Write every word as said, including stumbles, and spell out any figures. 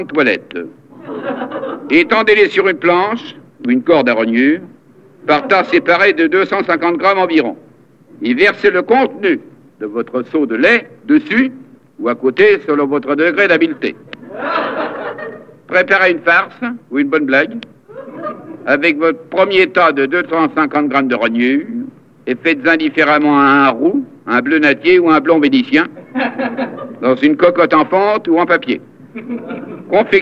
toilette. Étendez-les sur une planche ou une corde à rognure, par tas séparés de deux cent cinquante grammes environ. Et versez le contenu de votre seau de lait dessus ou à côté selon votre degré d'habileté. Préparez une farce ou une bonne blague avec votre premier tas de deux cent cinquante grammes de rognure et faites indifféremment un roux, un bleu natier ou un blond vénitien dans une cocotte en fonte ou en papier. Confectionnez